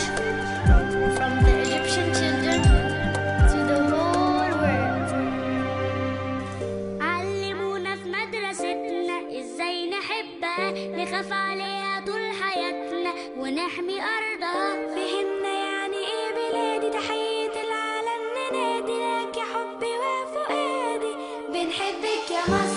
from the Egyptian children to the whole world. علمونا في مدرستنا ازاي نحبها، نخاف عليها طول حياتنا ونحمي أرضها. فهمنا يعني ايه بلادي، تحية العالم ننادي لك يا حبي وفؤادي. بنحبك يا مصر